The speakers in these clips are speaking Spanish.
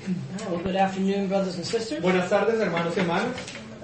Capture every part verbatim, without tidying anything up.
Well, good afternoon, brothers and sisters. Buenas tardes, hermanos y hermanas.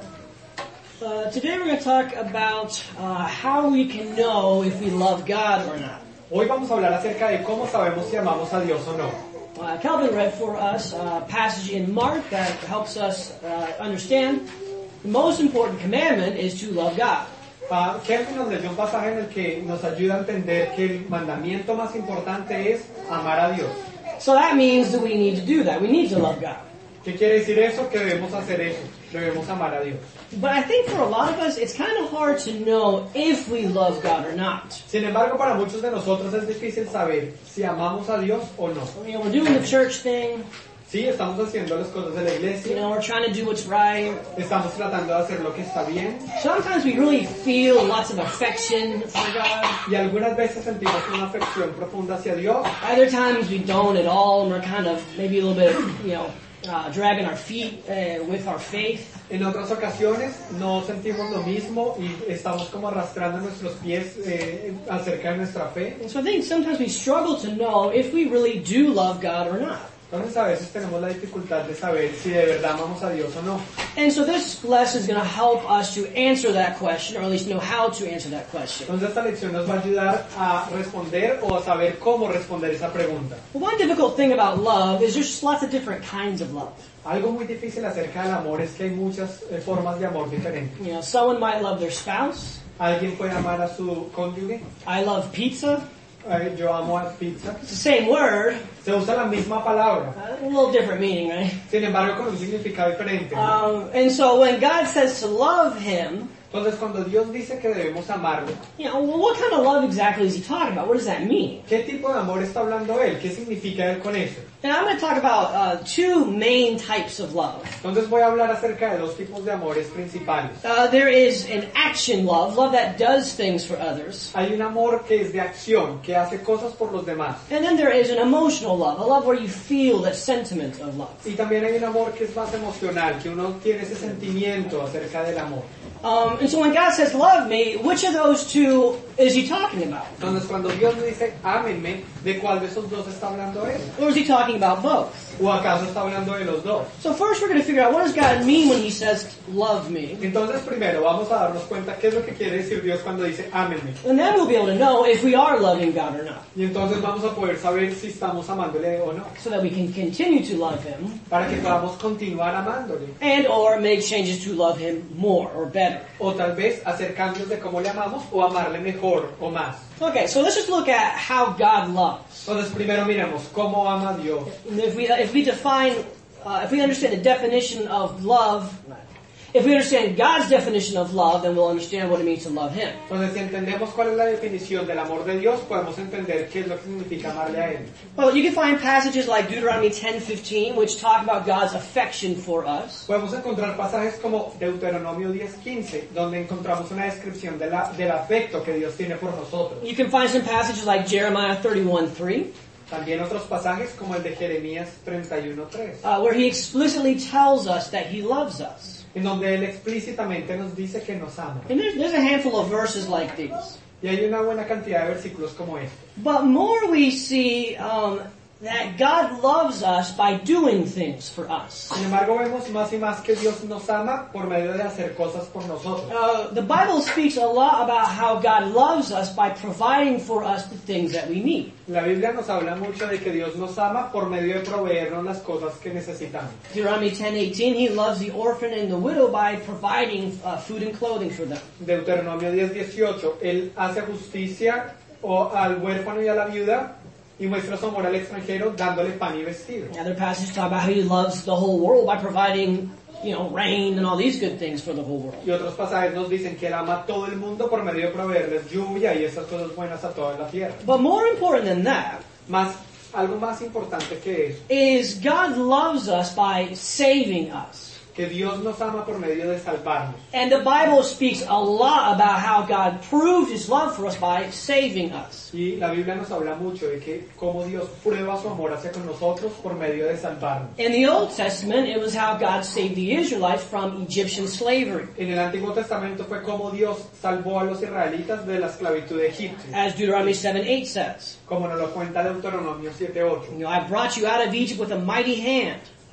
Uh, today we're going to talk about uh, how we can know if we love God or not. Hoy vamos a hablar acerca de cómo sabemos si amamos a Dios o no. Uh, Calvin read for us a passage in Mark that helps us uh, understand the most important commandment is to love God. Uh, Kelvin nos leyó un pasaje en el que nos ayuda a entender que el mandamiento más importante es amar a Dios. So that means that we need to do that. We need to love God. ¿Qué quiere decir eso? Que debemos hacer eso. Debemos amar a Dios. But I think for a lot of us, it's kind of hard to know if we love God or not. Sin embargo, para muchos de nosotros es difícil saber si amamos a Dios o no. You know, we're doing the church thing. Sí, estamos haciendo las cosas de la You iglesia. know, we're trying to do what's right. Estamos tratando de hacer lo que está bien. Sometimes we really feel lots of affection for God. Y algunas veces sentimos una afección profunda hacia Dios. Other times we don't at all, and we're kind of maybe a little bit, you know, uh, dragging our feet uh, with our faith. En otras ocasiones no sentimos lo mismo y estamos como arrastrando nuestros pies eh, acerca de nuestra fe. And so I think sometimes we struggle to know if we really do love God or not. Entonces a veces tenemos la dificultad de saber si de verdad amamos a Dios o no. And so this lesson is going to help us to answer that question, or at least know how to answer that question. Entonces esta lección nos va a ayudar a responder o a saber cómo responder esa pregunta. Well, one difficult thing about love is there's lots of different kinds of love. Algo muy difícil acerca del amor es que hay muchas eh, formas de amor diferentes. You know, someone might love their spouse. Alguien puede amar a su cónyuge. I love pizza. Eh, yo amo a pizza. It's the same word, Se usa la misma palabra, a little different meaning, right? sin embargo con un significado diferente. Um, and so when God says to love Him, Entonces cuando Dios dice que debemos amarlo, you know, well, what kind of love exactly is He talking about? What does that mean? ¿qué tipo de amor está hablando Él? ¿Qué significa Él con eso? And I'm going to talk about uh, two main types of love. Entonces voy a hablar acerca de dos tipos de amores principales. Uh, there is an action love, love that does things for others. Hay un amor que es de acción, que hace cosas por los demás. And then there is an emotional love, a love where you feel that sentiment of love. Y también hay un amor que es más emocional, que uno tiene ese sentimiento acerca del amor. Um, and so when God says love me, which of those two is He talking about? Entonces cuando Dios me dice, ámenme, ¿de cuál de esos dos está hablando Él? Or is He talking about both? ¿O acaso está hablando de los dos? So first we're going to figure out what does God mean when He says love me. Entonces primero vamos a darnos cuenta qué es lo que quiere decir Dios cuando dice, ámenme. And then we'll be able to know if we are loving God or not. Y entonces vamos a poder saber si estamos amándole o no, So that we can continue to love Him para que podamos continuar amándole. and or make changes to love Him more or better. O tal vez hacer cambios de cómo le amamos o amarle mejor o más. Okay, so let's just look at how God loves. Entonces primero miremos cómo ama Dios. And if we, if we define, uh, if we understand the definition of love, if we understand God's definition of love, then we'll understand what it means to love Him. Entonces si entendemos cuál es la definición del amor de Dios, podemos entender qué es lo que significa amarle a Él. Well, you can find passages like Deuteronomy ten fifteen, which talk about God's affection for us. Podemos encontrar pasajes como Deuteronomio diez quince, donde encontramos una descripción de la, del afecto que Dios tiene por nosotros. You can find some passages like Jeremiah thirty-one three, También otros pasajes como el de Jeremías treinta y uno tres, uh, where He explicitly tells us that He loves us. en donde Él explícitamente nos dice que nos ama. And there's, there's a handful of verses like these. Y hay una buena cantidad de versículos como este. But more we see um, that God loves us by doing things for us. Sin embargo, vemos más y más que Dios nos ama por medio de hacer cosas por nosotros. Uh, the Bible speaks a lot about how God loves us by providing for us the things that we need. La Biblia nos habla mucho de que Dios nos ama por medio de proveernos las cosas que necesitamos. Deuteronomy ten eighteen, He loves the orphan and the widow by providing uh, food and clothing for them. Deuteronomio diez dieciocho, Él hace justicia o al huérfano y a la viuda y muestra su amor al extranjero dándole pan y vestido. Other passages talk about how He loves the whole world by providing, you know, rain and all these good things for the whole world. Y otros pasajes nos dicen que Él ama a todo el mundo por medio de proveerles lluvia y esas cosas buenas a toda la tierra. But more important than that Más, algo más importante que eso, is God loves us by saving us. que Dios nos ama por medio de salvarnos. And the Bible speaks a lot about how God proved His love for us by saving us. Y la Biblia nos habla mucho de que cómo Dios prueba su amor hacia con nosotros por medio de salvarnos. In the Old Testament, it was how God saved the Israelites from Egyptian slavery. En el Antiguo Testamento fue como Dios salvó a los israelitas de la esclavitud de Egipto, As Deuteronomy seven eight says, como nos lo cuenta Deuteronomio siete ocho. you know, I brought you out of Egypt with a mighty hand.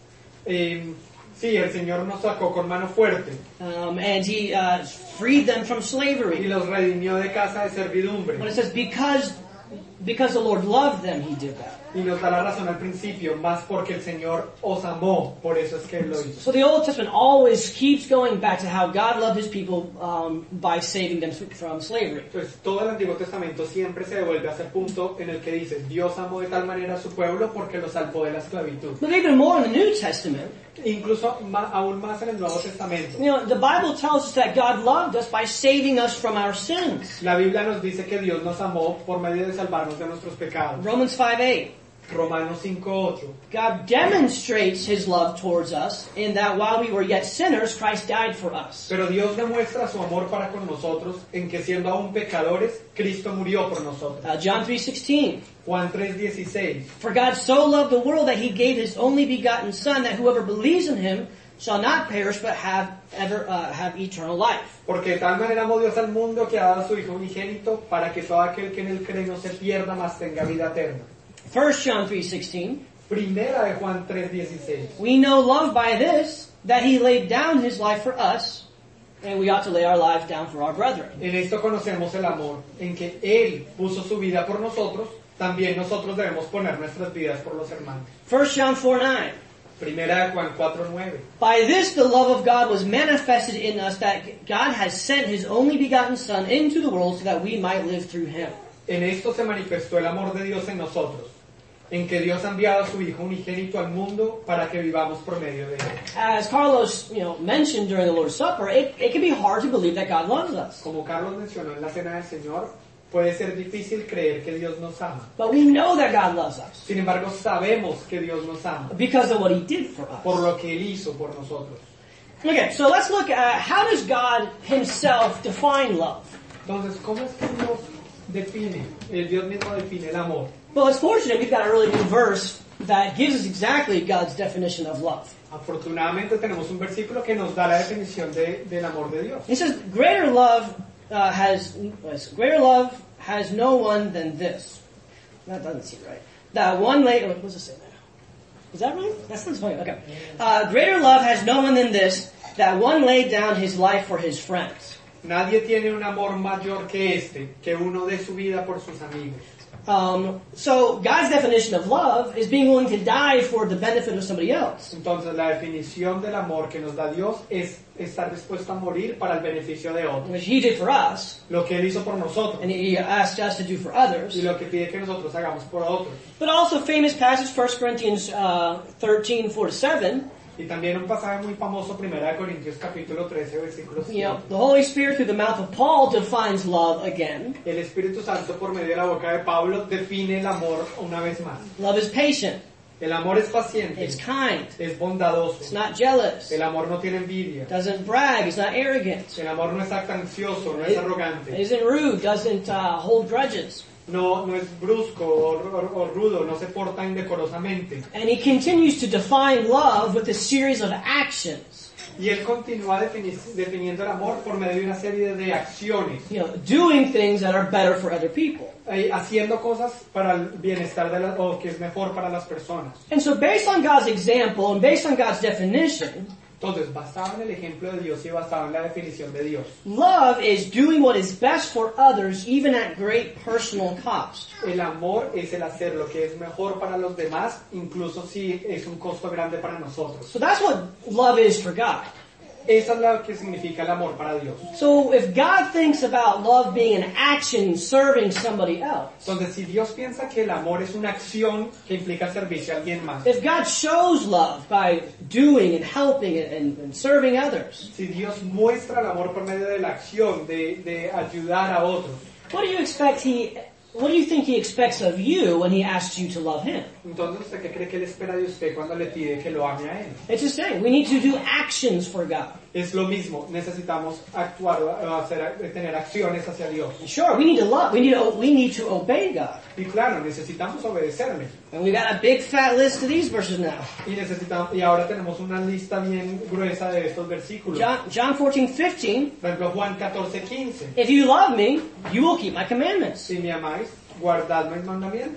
eh, sí, el Señor nos sacó con mano fuerte um, and He uh, freed them from y slavery. los redimió de casa de servidumbre. But it says because because the Lord loved them, He did that. Y nos da la razón al principio, más porque el Señor os amó, por eso es que Él lo hizo. So the Old Testament always keeps going back to how God loved His people um, by saving them from slavery. Entonces todo el Antiguo Testamento siempre se devuelve a ese punto en el que dice, Dios amó de tal manera a su pueblo porque lo salvó de la esclavitud. But even more in the New Testament, Incluso ma- aún más en el Nuevo Testamento. you know, the Bible tells us that God loved us by saving us from our sins. La Biblia nos dice que Dios nos amó por medio de salvarnos de nuestros pecados. Romans five eight. Romanos cinco ocho. God demonstrates His love towards us in that while we were yet sinners, Christ died for us. Pero Dios demuestra su amor para con nosotros en que siendo aún pecadores, Cristo murió por nosotros. Uh, John three sixteen. Juan tres dieciséis. For God so loved the world that He gave His only begotten Son, that whoever believes in Him shall not perish but have ever uh, have eternal life. Porque de tal manera amó Dios al mundo que ha dado a su Hijo unigénito para que todo aquel que en él cree no se pierda, mas tenga vida eterna. First John three sixteen. Primera de Juan tres dieciséis. We know love by this, that He laid down His life for us, and we ought to lay our lives down for our brethren. En esto conocemos el amor, en que Él puso su vida por nosotros, también nosotros debemos poner nuestras vidas por los hermanos. First John four nine. Primera de Juan cuatro nueve. By this the love of God was manifested in us, that God has sent His only begotten Son into the world so that we might live through Him. En esto se manifestó el amor de Dios en nosotros, en que Dios ha enviado a su Hijo unigénito al mundo para que vivamos por medio de Él. As Carlos, you know, mentioned during the Lord's Supper, it, it can be hard to believe that God loves us. Como Carlos mencionó en la Cena del Señor, puede ser difícil creer que Dios nos ama. But we know that God loves us Sin embargo, sabemos que Dios nos ama because of what He did for por us. lo que Él hizo por nosotros. Okay, so let's look at how does God Himself define love? Entonces, ¿cómo es que Dios define? El Dios mismo define el amor. Well, it's fortunate we've got a really good verse that gives us exactly God's definition of love. Afortunadamente tenemos un versículo que nos da la definición de, del amor de Dios. It says, "Greater love uh, has greater love has no one than this." That doesn't seem right. That one laid. What does it say there? Is that right? That sounds funny. Okay. Uh, greater love has no one than this, that one laid down his life for his friends. Nadie tiene un amor mayor que este, que uno dé su vida por sus amigos. Um, so God's definition of love is being willing to die for the benefit of somebody else. Entonces la definición del amor que nos da Dios es estar dispuesto a morir para el beneficio de otros. Which He did for us, Lo que Él hizo por nosotros and He asked us to do for others. y lo que pide que nosotros hagamos por otros. But also famous passage, First Corinthians uh, thirteen, four to seven. Y también un pasaje muy famoso, Primera de Corintios capítulo trece, versículo You know, siete. the Holy Spirit through the mouth of Paul defines love again. El Espíritu Santo por medio de la boca de Pablo define el amor una vez más. Love is patient. El amor es paciente, It's kind. es It's bondadoso. not jealous. El amor no tiene envidia. Doesn't brag. It's not arrogant. El amor no es ansioso, no es It arrogante. isn't rude. Doesn't uh, hold grudges. No, no es brusco o, o- o rudo, no se porta indecorosamente. And he continues to define love with a series of actions. Y él continúa defini- definiendo el amor por medio de una serie de acciones, You know, doing things that are better for other people. eh, haciendo cosas para el bienestar de la, o que es mejor para las personas. And so based on God's example and based on God's definition, Entonces, basado en el ejemplo de Dios y basado en la definición de Dios, love is doing what is best for others even at great personal cost. el amor es el hacer lo que es mejor para los demás, incluso si es un costo grande para nosotros. So that's what love is for God. Esa es lo que significa el amor para Dios. So if God thinks about love being an action serving somebody else, Entonces, si Dios piensa que el amor es una acción que implica servicio a alguien más, if God shows love by doing and helping and, and serving others, si Dios muestra el amor por medio de la acción, de, de ayudar a otros, what do you expect he, what do you think he expects of you when he asks you to love him? entonces ¿usted qué cree que él espera de usted cuando le pide que lo ame a él? It's the same. We need to do actions for God. Es lo mismo, necesitamos actuar, o hacer, tener acciones hacia Dios. Sure, we need to love. We need to, we need to obey God. Y claro, necesitamos obedecerle. And we got a big fat list of these verses now. Y necesitamos, y ahora tenemos una lista bien gruesa de estos versículos. John, John fourteen fifteen. Por ejemplo, Juan catorce quince. If you love me, you will keep my commandments. Si me amáis, guardad mis mandamientos.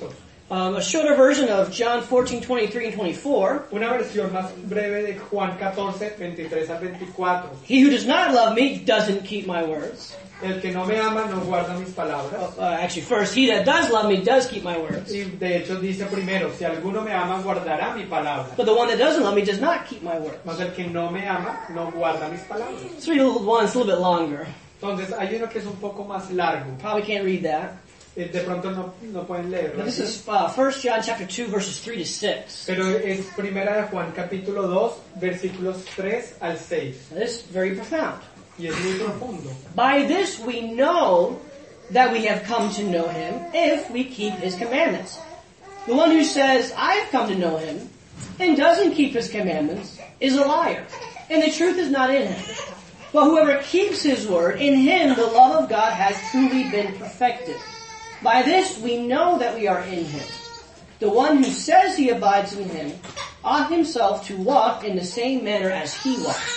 Um, a shorter version of John fourteen, twenty-three and twenty-four. Una versión más breve de Juan catorce, veintitrés al veinticuatro. He who does not love me doesn't keep my words. El que no me ama no guarda mis palabras. Uh, actually, first, he that does love me does keep my words. Y de hecho dice primero, si alguno me ama guardará mi palabra. But the one that doesn't love me does not keep my words. Mas el que no me ama no guarda mis palabras. Let's read a little one, it's a little bit longer. Entonces hay uno que es un poco más largo. Probably can't read that. Eh, De pronto no, no pueden leerlo. But this is uh, First John chapter two, verses three to six. Pero es primera de Juan capítulo dos, versículos tres al seis. Now, this is very profound. Y es muy profundo. By this we know that we have come to know him if we keep his commandments. The one who says, I have come to know him, and doesn't keep his commandments, is a liar, and the truth is not in him. But whoever keeps his word, in him the love of God has truly been perfected. By this we know that we are in him. The one who says he abides in him ought himself to walk in the same manner as he walked.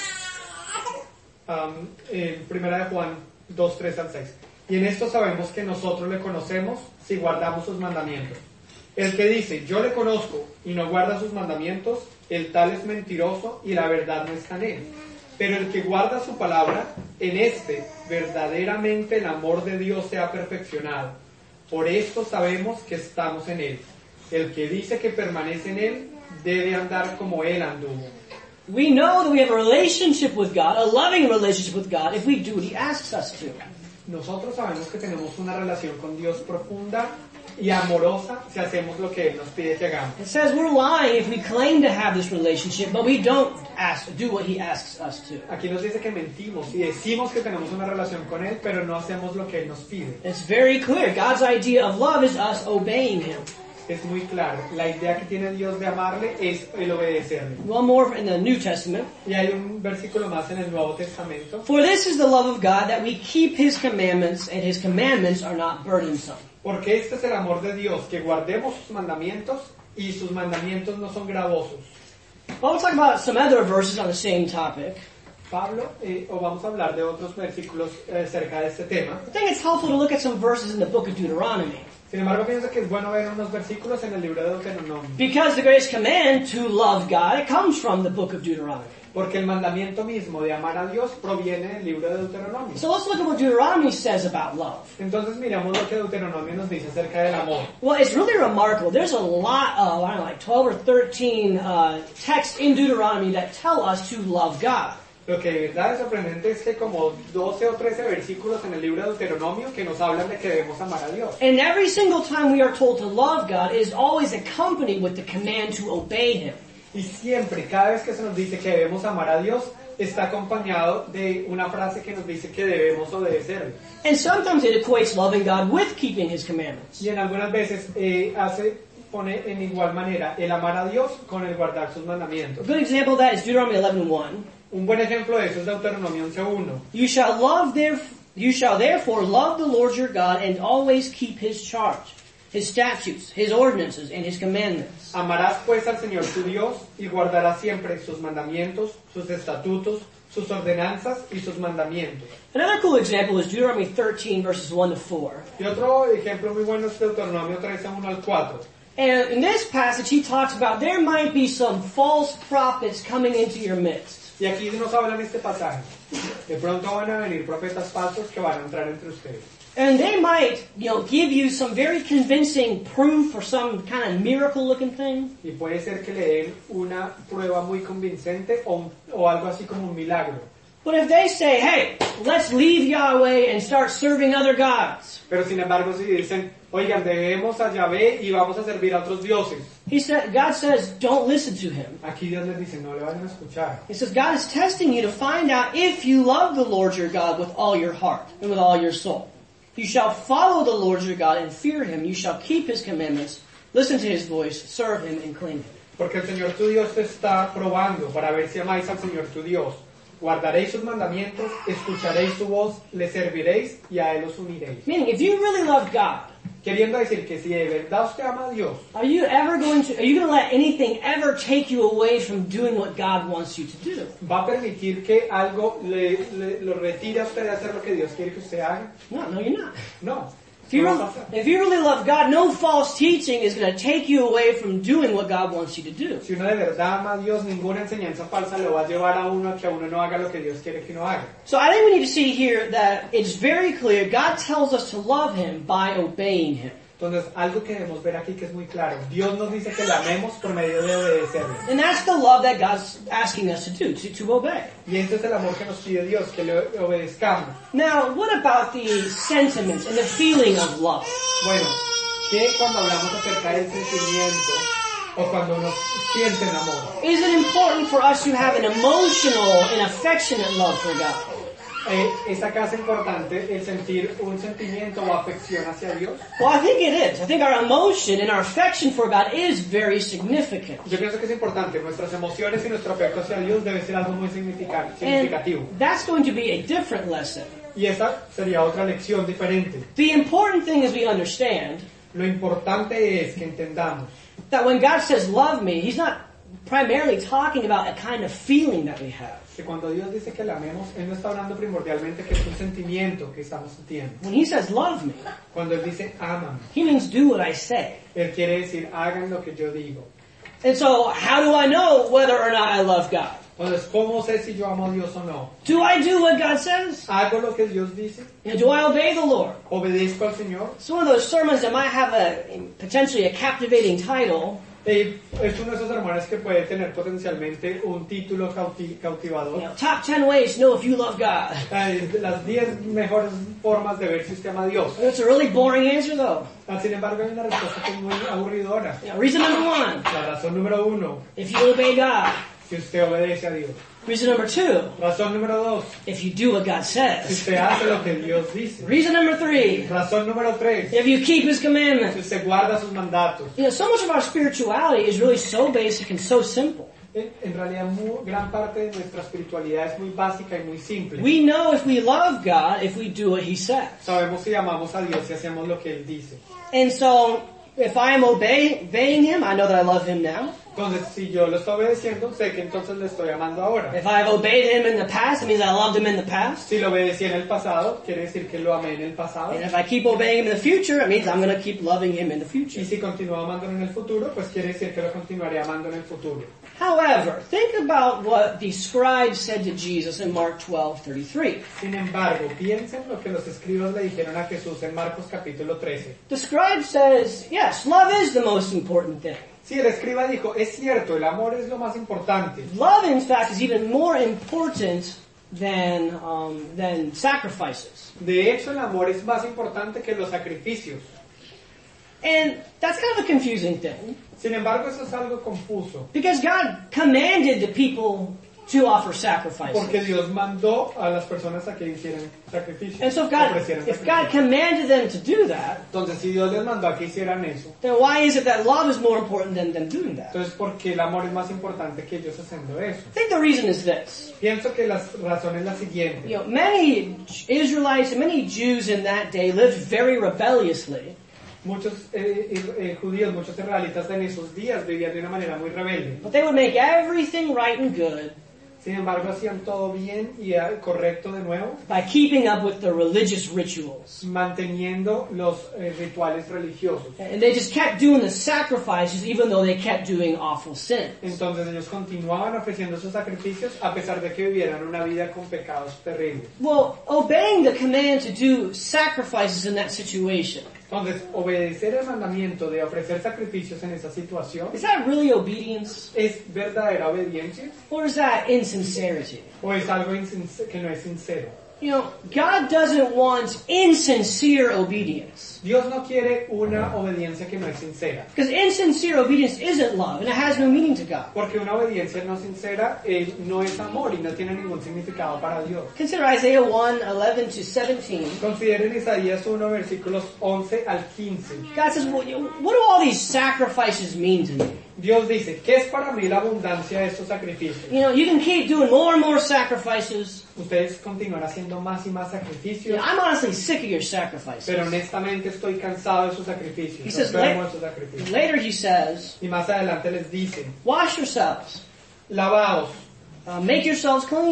Um, en primera de Juan dos, tres al seis. Y en esto sabemos que nosotros le conocemos si guardamos sus mandamientos. El que dice, yo le conozco y no guarda sus mandamientos, el tal es mentiroso y la verdad no está en él. Pero el que guarda su palabra, en este verdaderamente el amor de Dios se ha perfeccionado. Por esto sabemos que estamos en él. El que dice que permanece en él, debe andar como él anduvo. We know that we have a relationship with God, a loving relationship with God, if we do what he asks us to. Nosotros sabemos que tenemos una relación con Dios profunda y amorosa si hacemos lo que Él nos pide que hagamos. It says we're lying if we claim to have this relationship, but we don't ask, do what he asks us to. Aquí nos dice que mentimos y decimos que tenemos una relación con Él, pero no hacemos lo que Él nos pide. It's very clear. God's idea of love is us obeying him. Es muy claro. La idea que tiene Dios de amarle es el obedecerle. One more in the New Testament. Y hay un versículo más en el Nuevo Testamento. For this is the love of God, that we keep his commandments, and his commandments are not burdensome. Porque este es el amor de Dios, que guardemos sus mandamientos y sus mandamientos no son gravosos. Well, we'll talk about some other verses on the same topic. Pablo, eh, o vamos a hablar de otros versículos eh, acerca de este tema. I think it's helpful to look at some verses in the book of Deuteronomy. Sin embargo, pienso que es bueno ver unos versículos en el libro de Deuteronomio. Because the greatest command to love God, it comes from the book of Deuteronomy. Porque el mandamiento mismo de amar a Dios proviene del libro de Deuteronomio. So let's look at what Deuteronomy says about love. Entonces miramos lo que Deuteronomio nos dice acerca del amor. Well, it's really remarkable. There's a lot of, I don't know, like twelve or thirteen uh, texts in Deuteronomy that tell us to love God. Lo que de verdad es sorprendente es que como doce o trece versículos en el libro de Deuteronomio que nos hablan de que debemos amar a Dios. And every single time we are told to love God is always accompanied with the command to obey him. Y siempre, cada vez que se nos dice que debemos amar a Dios, está acompañado de una frase que nos dice que debemos obedecerle. And sometimes it equates loving God with keeping his commandments. Y en algunas veces eh, hace, pone en igual manera el amar a Dios con el guardar sus A mandamientos. good example of that is Deuteronomy eleven one. Un buen ejemplo de eso es Deuteronomio once uno. You shall love there, you shall therefore love the Lord your God and always keep his charge, his statutes, his ordinances, and his commandments. Amarás pues al Señor tu Dios y guardarás siempre sus mandamientos, sus estatutos, sus ordenanzas y sus mandamientos. Another cool example is Deuteronomy thirteen verses one to four. Y otro ejemplo muy bueno es Deuteronomio trece, uno al cuatro. And in this passage he talks about there might be some false prophets coming into your midst. Y aquí nos habla en este pasaje. De pronto van a venir profetas falsos que van a entrar entre ustedes. And they might, you know, give you some very convincing proof or some kind of miracle looking thing. Y puede ser que le den una prueba muy convincente o, un- o algo así como un milagro. But if they say, hey, let's leave Yahweh and start serving other gods. Pero sin embargo si dicen, oigan, debemos a Yahvé y vamos a servir a otros dioses. He said, God says, don't listen to him. Aquí Dios les dice, no le vayan a escuchar. He says, God is testing you to find out if you love the Lord your God with all your heart and with all your soul. You shall follow the Lord your God and fear him. You shall keep his commandments, listen to his voice, serve him, and cling him. Porque el Señor tu Dios te está probando para ver si amáis al Señor tu Dios. Guardaréis sus mandamientos, escucharéis su voz, le serviréis y a Él os uniréis. Meaning, if you really love God, Queriendo decir que si de verdad usted ama a Dios, are you ever going to, are you going to let anything ever take you away from doing what God wants you to do? ¿va a permitir que algo le, le- lo retire a usted de hacer lo que Dios quiere que usted haga? No, no, you're not. No. If you, No re- va a pasar. if you really love God, no false teaching is going to take you away from doing what God wants you to do. Si uno de verdad ama a Dios, ninguna enseñanza falsa lo va a llevar a uno a que a uno no haga lo que Dios quiere que uno haga. So I think we need to see here that it's very clear God tells us to love Him by obeying Him. Entonces, algo que debemos ver aquí que es muy claro. Dios nos dice que le amemos por medio de obedecerle. And that's the love that God's asking us to do, to, to obey. Y este es el amor que nos pide Dios, que le obedezcamos. Now, what about the sentiments and the feeling of love? Bueno, que cuando hablamos acerca del sentimiento, o cuando uno siente el amor, Is it important for us to have an emotional and affectionate love for God? eh, ¿es acaso importante el sentir un sentimiento o afección hacia Dios? Well, I think it is. I think our emotion and our affection for God is very significant. Yo pienso que es importante. Nuestras emociones y nuestro afecto hacia Dios debe ser algo muy significa- And significativo. that's going to be a different lesson. Y esa sería otra lección diferente. The important thing is we understand Lo importante es que entendamos that when God says love me, He's not primarily talking about a kind of feeling that we have. que cuando Dios dice que la amemos, Él no está hablando primordialmente que es un sentimiento que estamos sintiendo. When He says love me, Cuando Él dice ámame, He means do what I say. Él quiere decir hagan lo que yo digo. And so, how do I know whether or not I love God? Entonces, ¿cómo sé si yo amo a Dios o no? Do I do what God says? ¿Hago lo que Dios dice? You know, do I obey the Lord? ¿Obedezco al Señor? It's one of those sermons that might have a potentially a captivating title, Eh, es uno de esos sermones que puede tener potencialmente un título cauti- cautivador. you know, top ten ways to know if you love God. Eh, las diez mejores formas de ver si usted ama a Dios. It's a really boring answer though. Ah, sin embargo, hay una respuesta que es muy aburridora. You know, reason number one, La razón número uno, if you obey God. si usted obedece a Dios. Reason number two, Razón número dos, if you do what God si says. usted hace lo que Dios dice. Reason number three, Razón número tres, if you keep His si commandments. usted guarda sus mandatos. You know, so much of our spirituality is really so basic and so simple. En, en realidad, mu- gran parte de nuestra espiritualidad es muy básica y muy simple. We know if we love God if we do what He says. Sabemos si amamos a Dios y hacemos lo que Él dice. And so, if I am obey, obeying Him, I know that I love Him now. Entonces, si yo lo estoy obedeciendo, sé que entonces le estoy amando ahora. If I've obeyed Him in the past, it means I loved Him in the past. Si lo obedecí en el pasado, quiere decir que lo amé en el pasado. And if I keep obeying Him in the future, it means I'm going to keep loving Him in the Y future. si continúo amándolo en el futuro, pues quiere decir que lo continuaré amando en el futuro. However, think about what the scribes said to Jesus in Mark twelve thirty-three. Sin embargo, piensen lo que los escribas le dijeron a Jesús en Marcos capítulo trece. The scribe says, yes, love is the most important thing. Sí, el escriba dijo, es cierto, el amor es lo más importante. Love, in fact, is even more important than, um, than sacrifices. De hecho, el amor es más importante que los sacrificios. And that's kind of a confusing thing. Sin embargo, eso es algo confuso, Because God commanded the people to offer sacrifices. porque Dios mandó a las personas a que hicieran sacrificios. And so if God, ofrecieran if God sacrificios. commanded them to do that, Entonces, si Dios les mandó a que hicieran eso, then why is it that love is more important than them doing that? entonces, ¿por qué el amor es más importante que ellos haciendo eso? I think the reason is this. Pienso que la razón es la siguiente. You know, many Israelites and many Jews in that day lived very rebelliously. Muchos eh, eh, judíos, muchos israelitas en esos días vivían de una manera muy rebelde. But they would make everything right and good Sin embargo, hacían todo bien y eh, correcto de nuevo, by keeping up with the religious rituals. manteniendo los eh, rituales religiosos. And they just kept doing the sacrifices even though they kept doing awful sins. Entonces ellos continuaban ofreciendo sus sacrificios a pesar de que vivieran una vida con pecados terribles. Well, obeying the command to do sacrifices in that situation, Entonces, obedecer el mandamiento de ofrecer sacrificios en esa situación, is that really obedience? ¿es verdadera obediencia Or is that insincerity? o es algo insinc- que no es sincero? You know, God doesn't want insincere obedience. Dios no quiere una obediencia que no es sincera, Because insincere obedience isn't love, and it has no meaning to God. porque una obediencia no sincera eh, no es amor y no tiene ningún significado para Dios. Consider Isaiah one, eleven to seventeen. Consideren Isaías uno, versículos once al quince. God says, well, you know, what do all these sacrifices mean to me? Dios dice, ¿qué es para mí la abundancia de estos sacrificios? You know, you can keep doing more and more sacrifices. Ustedes continúan haciendo más y más You sacrificios, know, I'm honestly sick of your sacrifices. pero honestamente estoy cansado de sus sacrificios. He says, enfermo la- de sus sacrificios. later he says, Y más adelante les dice, wash yourselves, lavaos, uh, make yourselves clean,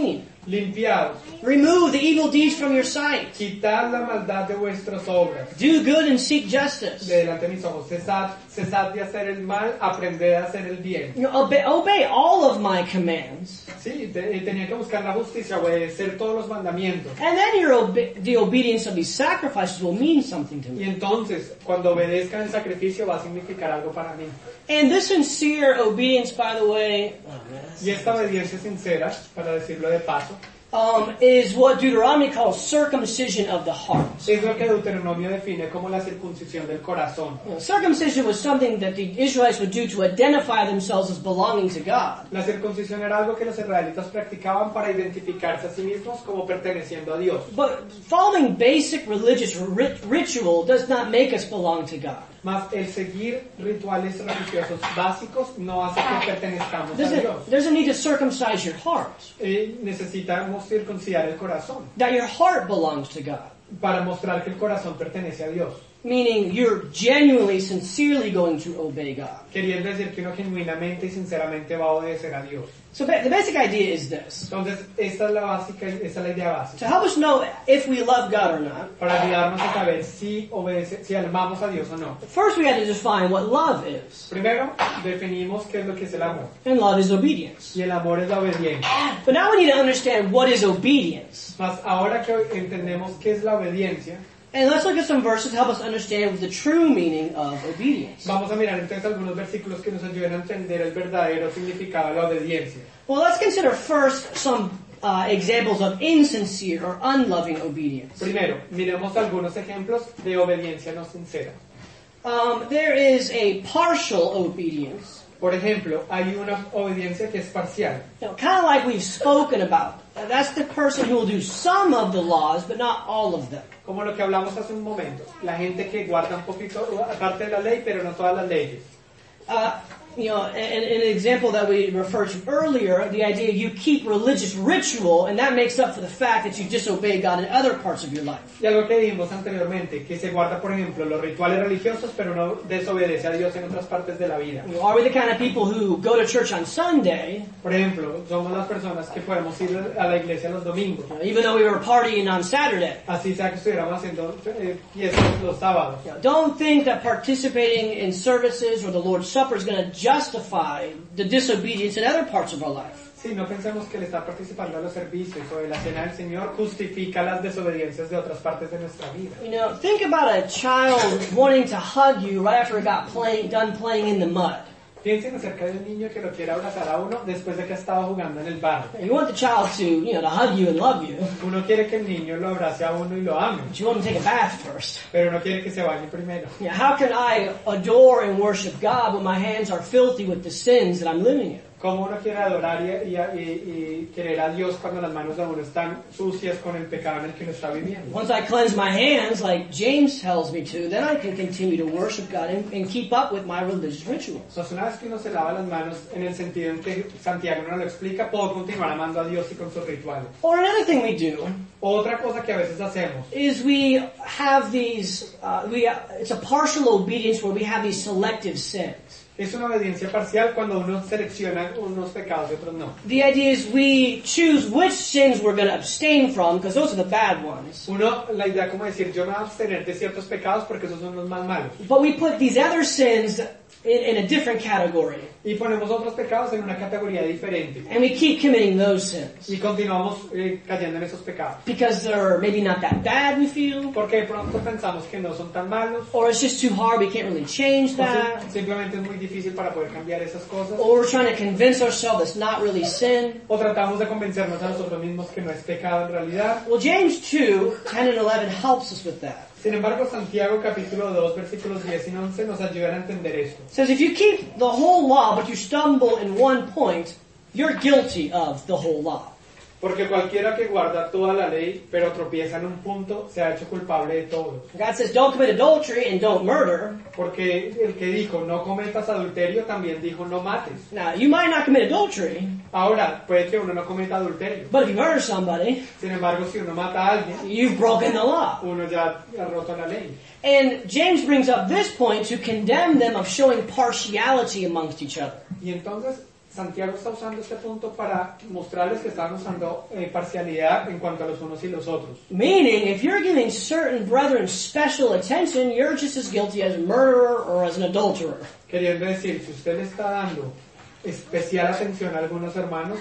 limpiados, Remove the evil deeds from your sight. quitad la maldad de vuestras obras, Do good and seek justice. de delante de mis ojos, cesad, cesad de hacer el mal, aprended a hacer el bien. You know, obey, obey all of my commands. Sí, te- tenía que buscar la justicia, obedecer todos los mandamientos. And then your obe- the obedience of these sacrifices will mean something to Y me. entonces, cuando obedezcan el sacrificio, va a significar algo para mí. And this sincere obedience, by the way, oh man, Y esta obediencia sincera, para decirlo de paso, um, is what Deuteronomy calls circumcision of the heart. es lo que Deuteronomio define como la circuncisión del corazón. You know, circumcision was something that the Israelites would do to identify themselves as belonging to God. La circuncisión era algo que los israelitas practicaban para identificarse a sí mismos como perteneciendo a Dios. But following basic religious rit- ritual does not make us belong to God. Mas el seguir rituales religiosos básicos no hace que pertenezcamos a There's Dios. a, there's a need to circumcise your heart, Eh, necesitamos circuncidar el corazón that your heart belongs to God. para mostrar que el corazón pertenece a Dios. Meaning you're genuinely, sincerely going to obey God. Queriendo decir que uno genuinamente y sinceramente va a obedecer a Dios. So ba- the basic idea is this. Entonces, esta es la básica, esta es la idea To básica. help us know if we love God or not, Para ayudarnos a saber si obedece, si amamos a Dios o no. first we have to define what love is. Primero, definimos qué es lo que es el amor. And love is obedience. Y el amor es la obediencia. But now we need to understand what is obedience. Mas ahora que entendemos qué es la obediencia, And let's look at some verses to help us understand the true meaning of obedience. vamos a mirar entonces algunos versículos que nos ayuden a entender el verdadero significado de la obediencia. Well, let's consider first some uh, examples of insincere or unloving obedience. Primero, miremos algunos ejemplos de obediencia no sincera. Um, there is a partial obedience. Por ejemplo, hay una obediencia que es parcial. You know, kind of like we've spoken about. Uh, That's the person who will do some of the laws, but not all of them. Como lo que hablamos hace un momento. La gente que guarda un poquito, aparte de la ley, pero no todas las leyes. Uh, you know, in, in an example that we referred to earlier, the idea you keep religious ritual, and that makes up for the fact that you disobey God in other parts of your life. Y algo que dijimos anteriormente, que se guarda, por ejemplo, los rituales religiosos, pero no desobedece a Dios en otras partes de la vida. You know, are we the kind of people who go to church on Sunday, Por ejemplo, somos las personas que podemos ir a la iglesia los domingos, you know, even though we were partying on Saturday? así sea que estuviéramos haciendo eh, fiestas los sábados. You know, don't think that participating in services or the Lord's Supper is going to justify the disobedience in other parts of our life. Sí, no pensemos que el estar participando en los servicios o de la cena del Señor justifica las desobediencias de otras partes de nuestra vida. You know, think about a child wanting to hug you right after it got playing, done playing in the mud. Piensen acerca de un niño que lo quiere abrazar a uno después de que ha estado jugando en el barro. You want the child to, you know, to hug you and love you, Uno quiere que el niño lo abrace a uno y lo ame, but you want him to take a bath first. pero no quiere que se bañe primero. You know, how can I adore and worship God when my hands are filthy with the sins that I'm living in? ¿Cómo uno quiere adorar y, y- y- y querer a Dios cuando las manos de uno están sucias con el pecado en el que uno está viviendo? Once I cleanse my hands, like James tells me to, then I can continue to worship God and, and keep up with my religious rituals. Entonces, una vez que uno se lava las manos en el sentido en que Santiago nos lo explica, puedo continuar amando a Dios y con sus rituales. Or another thing we do Otra cosa que a veces hacemos is we have these, uh, we, uh, it's a partial obedience where we have these selective sins. es una obediencia parcial cuando uno selecciona unos pecados y otros no. The idea is we choose which sins we're going to abstain from, because those are the bad ones. Uno, la idea como decir, yo me voy a abstener de ciertos pecados porque esos son los más malos. But we put these other sins in, in a different category. Y ponemos otros pecados en una categoría diferente. And we keep committing those sins. Y continuamos eh, cayendo en esos pecados. Because they're maybe not that bad, we feel. Porque de pronto pensamos que no son tan malos. Or it's just too hard, we can't really change O that. sim- simplemente es muy difícil para poder cambiar esas cosas. Or we're trying to convince ourselves it's not really sin. O tratamos de convencernos a nosotros mismos que no es pecado en realidad. Well, James two, ten and eleven helps us with that. Sin embargo, Santiago capítulo dos, versículos diez y once nos ayudan a entender esto. It says if you keep the whole law but you stumble in one point, you're guilty of the whole law. Porque cualquiera que guarda toda la ley, pero tropieza en un punto, se ha hecho culpable de todo. God says don't commit adultery and don't murder. Porque el que dijo no cometas adulterio, también dijo no mates. Now, you might not commit adultery, Ahora, puede que uno no cometa adulterio. but if you murder somebody, Sin embargo, si uno mata a alguien, you've broken the law. uno ya ha roto la ley. And James brings up this point to condemn them of showing partiality amongst each other. Y entonces Santiago está usando este punto para mostrarles que estaban usando eh, parcialidad en cuanto a los unos y los otros. Meaning, if you're giving certain brethren special attention, you're just as guilty as a murderer or as an adulterer. Queriendo decir, si usted le está dando especial atención a algunos hermanos,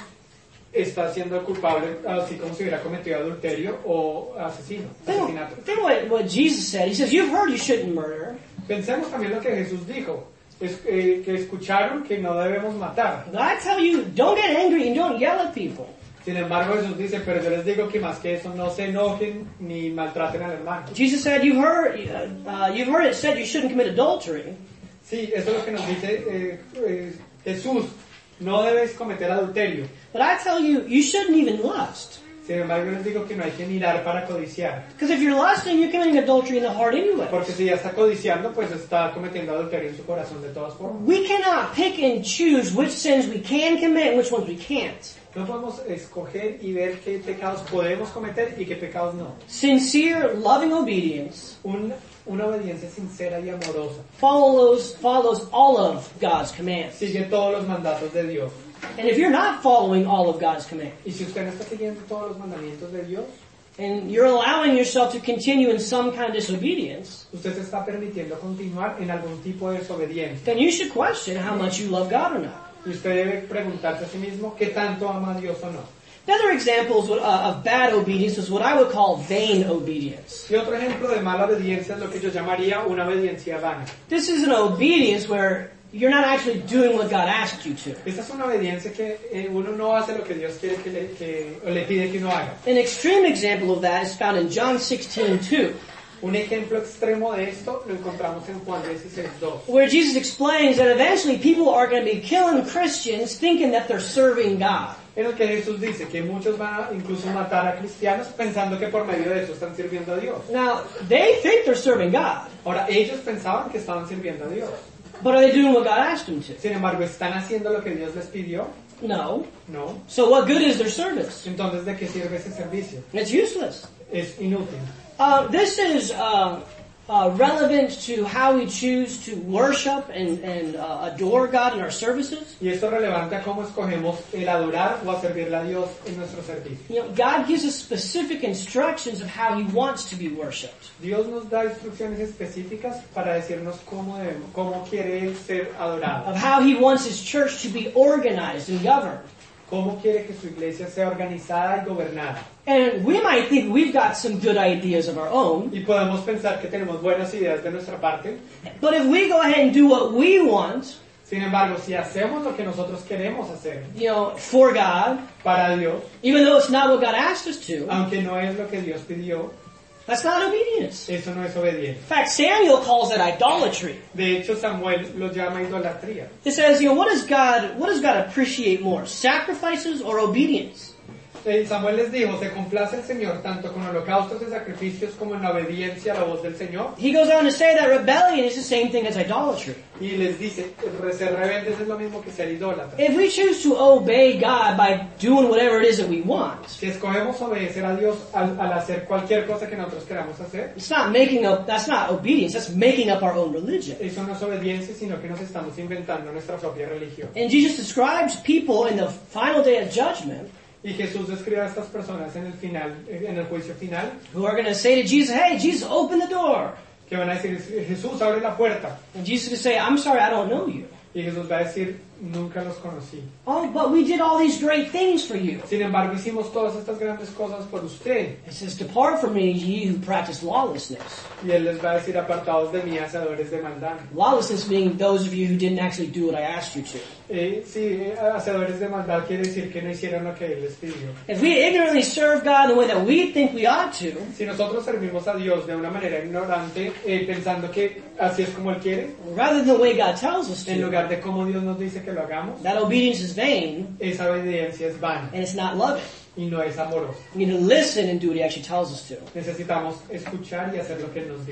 está siendo culpable, así como si hubiera cometido adulterio o asesino, asesinato. Think, think what, what Jesus said. He says, you've heard you shouldn't murder. Pensemos también lo que Jesús dijo, es, eh, que escucharon que no debemos matar. But I tell you, don't get angry and don't yell at people. Sin embargo, Jesús dice, pero yo les digo que más que eso, no se enojen ni maltraten al hermano. Jesus said, you've heard, uh, you've heard it said you shouldn't commit adultery. Sí, eso es lo que nos dice eh, eh, Jesús, no debes cometer adulterio. But I tell you, you shouldn't even lust. Sin embargo, yo les digo que no hay que mirar para codiciar. Because if you're lusting, you're committing adultery in the heart anyway. Porque si ya está codiciando, pues está cometiendo adulterio en su corazón de todas formas. We cannot pick and choose which sins we can commit and which ones we can't. No podemos escoger y ver qué pecados podemos cometer y qué pecados no. Sincere, loving obedience Un, una obediencia sincera y amorosa follows follows all of God's commands. sigue todos los mandatos de Dios. And if you're not following all of God's commands, Y si usted no está siguiendo todos los mandamientos de Dios, and you're allowing yourself to continue in some kind of disobedience, usted se está permitiendo continuar en algún tipo de desobediencia. then you should question how much you love God or not. Y usted debe preguntarse a sí mismo qué tanto ama a Dios o no. Another example of, uh, of bad obedience is what I would call vain obedience. Y otro ejemplo de mala obediencia es lo que yo llamaría una obediencia vana. This is an obedience where you're not actually doing what God asked you to. Esta es una obediencia que eh, uno no hace lo que Dios quiere que le, que, o le pide que uno haga. An extreme example of that is found in John sixteen two, Un ejemplo extremo de esto lo encontramos en Juan dieciséis dos, where Jesus explains that eventually people are going to be killing Christians thinking that they're serving God. en el que Jesús dice que muchos van a incluso matar a cristianos pensando que por medio de eso están sirviendo a Dios. Now, they think they're serving God, Ahora, ellos pensaban que estaban sirviendo a Dios. but are they doing what God asked them to? Sin embargo, ¿están haciendo lo que Dios les pidió? No. No. So what good is their service? Entonces, ¿de qué sirve ese servicio? It's useless. Es inútil. Uh, this is uh, uh, relevant to how we choose to worship and, and uh, adore God in our services. Y esto es relevante a cómo escogemos el adorar o a servirle a Dios en nuestro servicio. You know, God gives us specific instructions of how He wants to be worshipped. Dios nos da instrucciones específicas para decirnos cómo debemos, cómo quiere Él ser adorado, Of how He wants His church to be organized and governed. cómo quiere que su iglesia sea organizada y gobernada. And we might think we've got some good ideas of our own, Y podemos pensar que tenemos buenas ideas de nuestra parte. but if we go ahead and do what we want, Sin embargo, si hacemos lo que nosotros queremos hacer you know, for God, para Dios, even though it's not what God asked us to, aunque no es lo que Dios pidió, that's not obedience. eso no es obediencia. In fact, Samuel calls that idolatry. De hecho, Samuel lo llama idolatría. It says, you know, what does God, what does God appreciate more, sacrifices or obedience? Eh, Samuel les dijo, se complace el Señor tanto con holocaustos y sacrificios como en la obediencia a la voz del Señor. He goes on to say that rebellion is the same thing as idolatry. Y les dice, ser rebeldes es lo mismo que ser idólatras. If we choose to obey God by doing whatever it is that we want, Si escogemos obedecer a Dios al, al hacer cualquier cosa que nosotros queramos hacer, it's not making up, that's not obedience, that's making up our own religion. eso no es obediencia, sino que nos estamos inventando nuestra propia religión. And Jesus describes people in the final day of judgment Y Jesús describe a estas personas en el final, en el juicio final, who are going to say to Jesus, hey, Jesus, open the door. que van a decir, Jesús, abre la puerta. And Jesus is going to say, I'm sorry, I don't know you. Y Jesús va a decir, nunca los conocí. Oh, but we did all these great things for you. Sin embargo, hicimos todas estas grandes cosas por usted. It says, depart from me, ye who practice lawlessness. Y Él les va a decir, apartados de mí, hacedores de maldad. Lawlessness being those of you who didn't actually do what I asked you to. Eh, sí, eh, hacedores de maldad quiere decir que no hicieron lo que Él les pidió. If we ignorantly serve God in the way that we think we ought to, Si nosotros servimos a Dios de una manera ignorante, eh, pensando que así es como Él quiere, rather than the way God tells us en to, lugar de como Dios nos dice que lo hagamos, that obedience is vain esa obediencia es vana and it's not loving. y no es amorosa. We need to listen and do what He actually tells us to. Necesitamos escuchar y hacer lo que Él nos dice.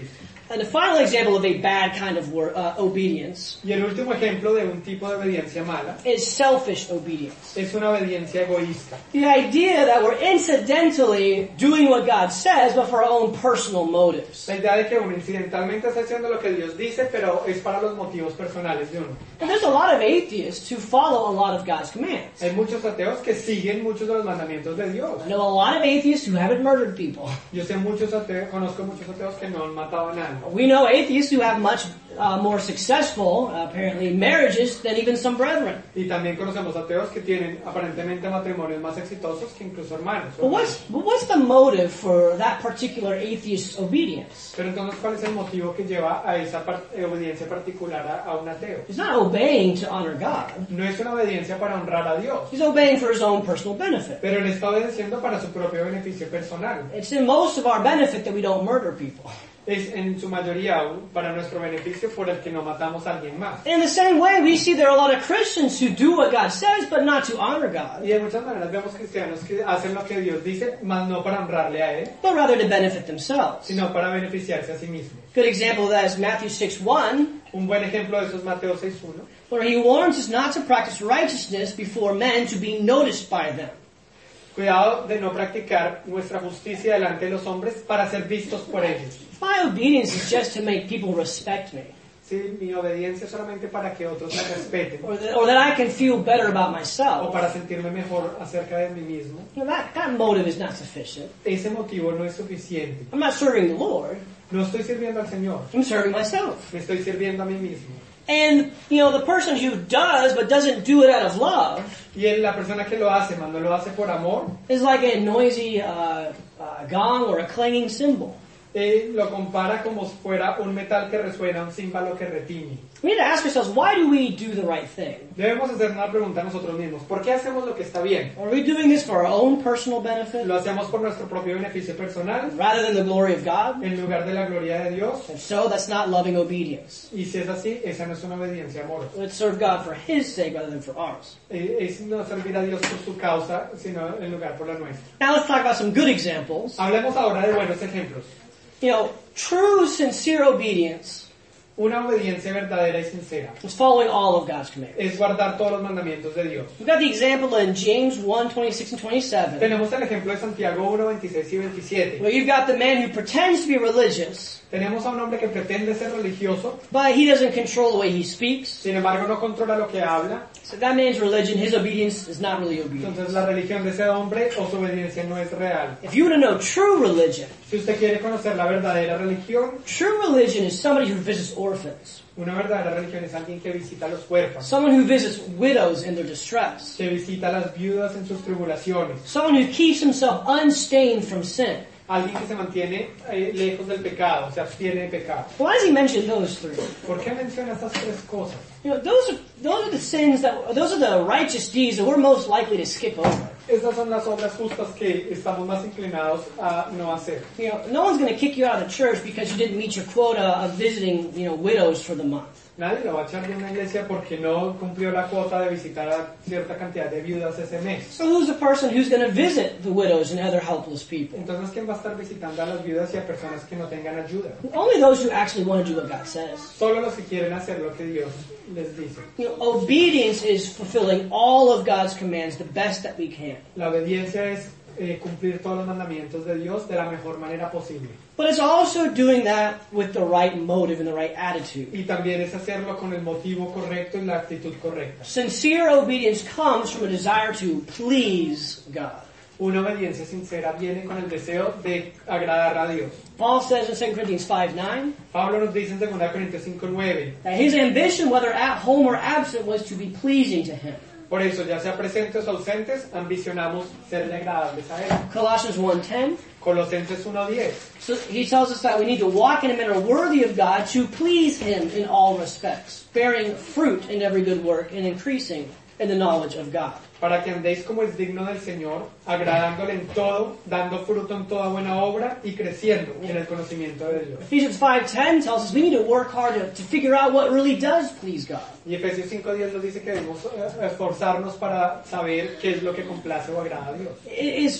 And the final example of a bad kind of wor- uh, obedience Y el último ejemplo de un tipo de obediencia mala is selfish obedience. es una obediencia egoísta. The idea that we're incidentally doing what God says, but for our own personal motives. La idea de que uno incidentalmente está haciendo lo que Dios dice, pero es para los motivos personales de uno. And there's a lot of atheists who follow a lot of God's commands. Hay muchos ateos que siguen muchos de los mandamientos de Dios. I know a lot of atheists who haven't murdered people. Yo sé muchos ateos, conozco muchos ateos que no han matado a nadie. We know atheists who have much uh, more successful, uh, apparently, marriages than even some brethren. Y también conocemos ateos que tienen aparentemente matrimonios más exitosos que incluso hermanos. But what's, but what's the motive for that particular atheist's obedience? Pero entonces, ¿cuál es el motivo que lleva a esa par- eh, obediencia particular a, a un ateo? He's not obeying to honor God. No es una obediencia para honrar a Dios, He's obeying for his own personal benefit. pero él está obedeciendo para su propio beneficio personal. It's in most of our benefit that we don't murder people. Es en su mayoría para nuestro beneficio por el que no matamos a alguien más. In the same way, we see there are a lot of Christians who do what God says, but not to honor God, Y de muchas maneras vemos cristianos que hacen lo que Dios dice, más no para honrarle a Él, but rather to benefit themselves. sino para beneficiarse a sí mismos. Good example of that is Matthew six one, Un buen ejemplo de eso es Mateo seis uno, where he warns us not to practice righteousness before men to be noticed by them. Cuidado de no practicar nuestra justicia delante de los hombres para ser vistos por ellos. My obedience is just to make people respect me, Sí, mi obediencia es solamente para que otros me respeten or that, or that I can feel better about o myself. para sentirme mejor acerca de mí mismo. You know, that, that motive is not sufficient. Ese motivo no es suficiente. I'm not serving the Lord, No estoy sirviendo al Señor, I'm serving myself. me estoy sirviendo a mí mismo. And, you know, the person who does but doesn't do it out of love Y él, la persona que lo hace, cuando lo hace por amor, is like a noisy uh, uh, gong or a clanging cymbal. él lo compara como si fuera un metal que resuena, un címbalo que retiñe. We need to ask ourselves, why do we do the right thing? Debemos hacer una pregunta a nosotros mismos. ¿Por qué hacemos lo que está bien? Are we doing this for our own personal benefit ¿Lo hacemos por nuestro propio beneficio personal rather than the glory of God? en lugar de la gloria de Dios? If so, that's not loving obedience. Y si es así, esa no es una obediencia amorosa. Let's serve God for His sake rather than for ours. Eh, Es no servir a Dios por su causa, sino en lugar por la nuestra. Now let's talk about some good examples. Hablemos ahora de buenos ejemplos. You know, true, sincere obedience Una obediencia verdadera y sincera is following all of God's commands. es guardar todos los mandamientos de Dios. We've got the example in James one, twenty-six and twenty-seven, Tenemos el ejemplo de Santiago uno, veintiséis y veintisiete. where you've got the man who pretends to be religious, Tenemos a un hombre que pretende ser religioso, but he doesn't control the way he speaks. sin embargo no controla lo que habla. So that man's religion, his obedience is not really obedience. Entonces la religión de ese hombre o su obediencia no es real. If you want to know true religion, Si usted quiere conocer la verdadera religión, true religion is somebody who visits orphans, una verdadera religión es alguien que visita a los huérfanos, someone who visits widows in their distress, que visita a las viudas en sus tribulaciones, someone who keeps himself unstained from sin. alguien que se mantiene eh, lejos del pecado, se abstiene de pecado. Why does he mention those three? ¿Por qué menciona estas tres cosas? You know, those are those are the sins that those are the righteous deeds that we're most likely to skip over. Estas son las obras justas que estamos más inclinados a no hacer. You know, no one's going to kick you out of the church because you didn't meet your quota of visiting, you know, widows for the month. Nadie lo va a echar de una iglesia porque no cumplió la cuota de visitar a cierta cantidad de viudas ese mes. So who's the person who's going to visit the widows and other helpless people? Entonces, ¿quién va a estar visitando a las viudas y a personas que no tengan ayuda? Only those who actually want to do what God says. Solo los que quieren hacer lo que Dios les dice. You know, obedience is fulfilling all of God's commands the best that we can. La obediencia es eh, cumplir todos los mandamientos de Dios de la mejor manera posible. But it's also doing that with the right motive and the right attitude. Y también es hacerlo con el motivo correcto y la actitud correcta. Sincere obedience comes from a desire to please God. Una obediencia sincera viene con el deseo de agradar a Dios. Paul says in Second Corinthians five nine Pablo nos dice en segunda Corintios cinco nueve, that his ambition, whether at home or absent, was to be pleasing to him. por eso, ya sea presentes o ausentes, ambicionamos serle agradables a Él. Colossians one ten. Colosenses uno diez. So he tells us that we need to walk in a manner worthy of God to please Him in all respects, bearing fruit in every good work and increasing in the knowledge of God. Para que andéis como es digno del Señor, agradándole en todo, dando fruto en toda buena obra y creciendo en el conocimiento de Dios. Ephesians five ten tells us we need to work hard to, to figure out what really does please God. Y Efesios cinco diez nos dice que debemos eh, esforzarnos para saber qué es lo que complace o agrada a Dios. Is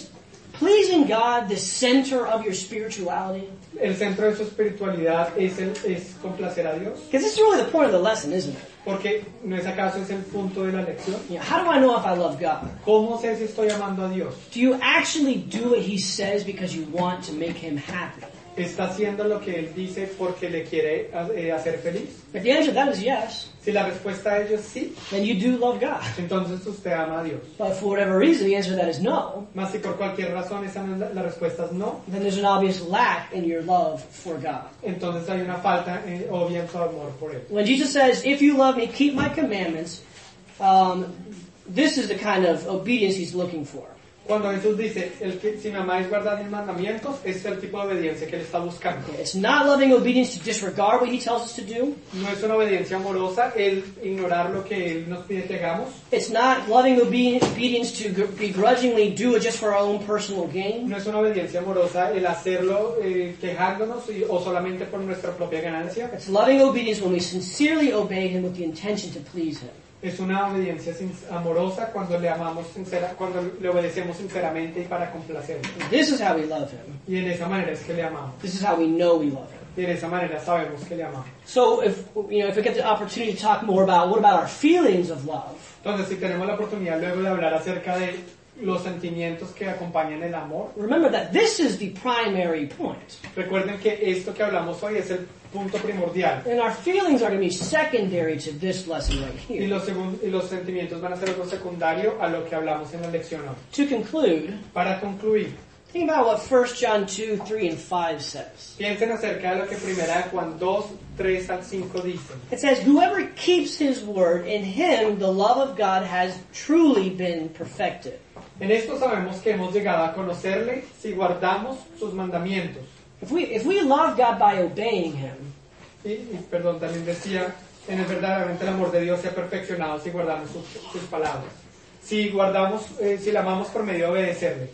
pleasing God the center of your spirituality? El centro de su espiritualidad es, el, es complacer a Dios. Because this is really the point of the lesson, isn't it? Porque ¿no es acaso es el punto de la lección? You know, how do I know if I love God? ¿Cómo sé si estoy amando a Dios? Do you actually do what He says because you want to make Him happy? ¿Está haciendo lo que Él dice porque le quiere eh, hacer feliz? If the answer to that is yes, Si la respuesta a ello es sí, then you do love God. entonces usted ama a Dios. But for whatever reason, the answer to that is no, Más si por cualquier razón esa no es la, la respuesta es no, then there's an obvious lack in your love for God. entonces hay una falta eh, obvia en su amor por Él. When Jesus says, if you love me, keep my commandments, um, this is the kind of obedience He's looking for. Cuando Jesús dice, el que, si me amáis guardad mis mandamientos, este es el tipo de obediencia que Él está buscando. It's not loving obedience to disregard what He tells us to do. No es una obediencia amorosa el ignorar lo que Él nos pide que hagamos. It's not loving obe- obedience to gr- begrudgingly do it just for our own personal gain. No es una obediencia amorosa el hacerlo eh, quejándonos y, o solamente por nuestra propia ganancia. It's loving obedience when we sincerely obey Him with the intention to please Him. Es una obediencia sin- amorosa cuando le amamos sincera, cuando le obedecemos sinceramente y para complacerlo. This is how we love Him. Y en esa manera es que le amamos. This is how we know we love Him. Y en esa manera sabemos que le amamos. So if, you know, if we get the opportunity to talk more about what about our feelings of love, Entonces, si tenemos la oportunidad luego de hablar acerca de los sentimientos que acompañan el amor, remember that this is the primary point. recuerden que esto que hablamos hoy es el punto primordial. And our feelings are going to be secondary to this lesson right Y here. los, segun- y los sentimientos van a ser algo secundario a lo que hablamos en la lección hoy. To conclude, Para concluir, think about what First John two, three, and five says. piensen acerca de lo que primera de Juan dos, tres al cinco dice. It says, whoever keeps His word, in him the love of God has truly been perfected. En esto sabemos que hemos llegado a conocerle si guardamos sus mandamientos. If we, if we love God by obeying Him, Y, y, perdón, también decía, en el verdaderamente el amor de Dios se ha perfeccionado si guardamos sus, sus palabras. Si guardamos, eh, si la amamos por medio de obedecerle.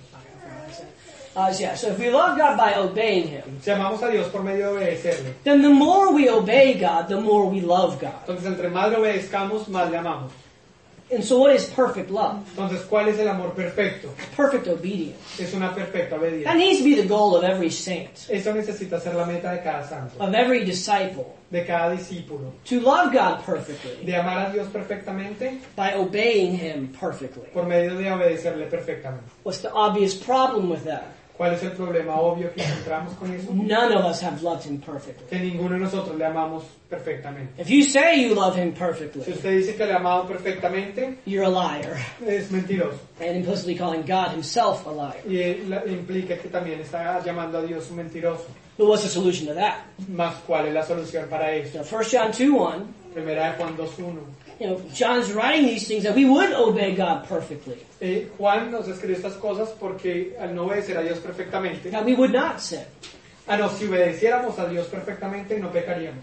uh, yeah, so if we love God by obeying Him, Si amamos a Dios por medio de obedecerle. then the more we obey God, the more we love God. Entonces, entre más le obedezcamos, más le amamos. And so what is perfect love? Entonces, ¿cuál es el amor perfecto? Perfect obedience. Es una perfecta That obediencia. needs to be the goal of every saint, Eso necesita ser la meta de cada santo, of every disciple. de cada discípulo. To love God perfectly De amar a Dios perfectamente by obeying Him perfectly. por medio de obedecerle perfectamente. What's the obvious problem with that? ¿Cuál es el problema obvio que encontramos con eso? None of us have loved Him perfectly. Que ninguno de nosotros le amamos perfectamente. If you say you love Him Si perfectly, usted dice que le ha amado perfectamente, you're a liar. es mentiroso. And implicitly calling God Himself a liar. Y él- la- implica que también está llamando a Dios un mentiroso. But what's the solution to that? Más, ¿cuál es la solución para eso? So First John two one, Primera de Juan dos uno. you know, John's writing these things that we would obey God perfectly, Eh, Juan nos escribe estas cosas porque al no obedecer a Dios perfectamente, that we would not sin. ah no, si obedeciéramos a Dios perfectamente no pecaríamos.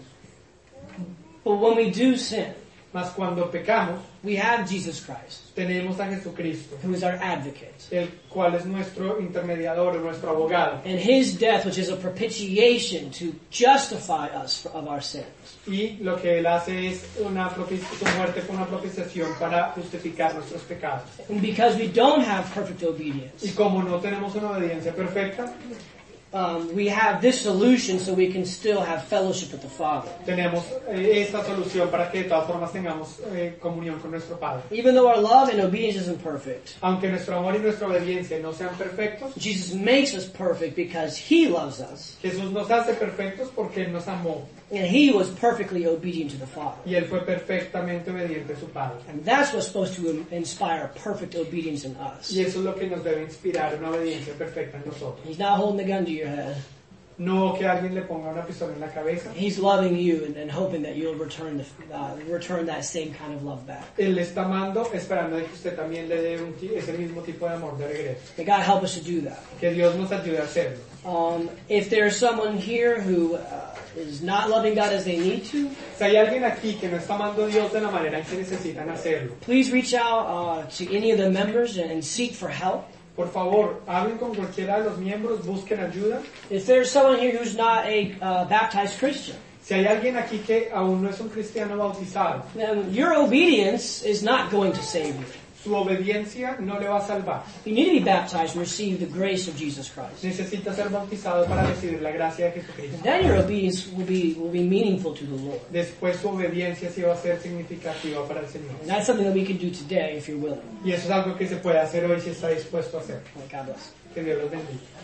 But when we do sin, Mas cuando pecamos, we have Jesus Christ, tenemos a Jesucristo, who is our advocate. el cual es nuestro intermediador, nuestro abogado. And His death, which is a propitiation to justify us of our sins. Y lo que él hace es una propici- su muerte fue una propiciación para justificar nuestros pecados. And because we don't have perfect Y obedience, como no tenemos una obediencia perfecta, um, we have this solution so we can still have fellowship with the Father. tenemos eh, esta solución para que de todas formas tengamos eh, comunión con nuestro Padre. Even though our love and obedience isn't perfect, Aunque nuestro amor y nuestra obediencia no sean perfectos, Jesus makes us perfect because He loves us. Jesús nos hace perfectos porque Él nos amó And He was perfectly obedient to the Father. y Él fue perfectamente obediente a su Padre. And that's what's supposed to inspire perfect obedience in us. Y eso es lo que nos debe inspirar una obediencia perfecta en nosotros. He's not holding the gun to your head. No que alguien le ponga una pistola en la cabeza. He's loving you and, and hoping that you'll return the, uh, return that same kind of love back. Él le está amando, esperando de que usted también le dé un ti- ese mismo tipo de amor de regreso. May God help us to do that. Que Dios nos ayude a hacerlo. Um, if there's someone here who uh, is not loving God as they need to, Si hay alguien aquí que no está amando a Dios de la manera en que necesitan hacerlo, please reach out uh, to any of the members and, and seek for help. por favor, hablen con cualquiera de los miembros, busquen ayuda. If there's someone here who's not a uh, baptized Christian, Si hay alguien aquí que aún no es un cristiano bautizado, then your obedience is not going to save you. su obediencia no le va a salvar. You need to be baptized and receive the grace of Jesus Christ. Necesita ser bautizado para recibir la gracia de Jesucristo. Then your obedience will be will be meaningful to the Lord. Después su obediencia sí va a ser significativa para el Señor. And that's something that we can do today if you're willing. Y eso es algo que se puede hacer hoy si está dispuesto a hacer. God bless. Que Dios los bendiga.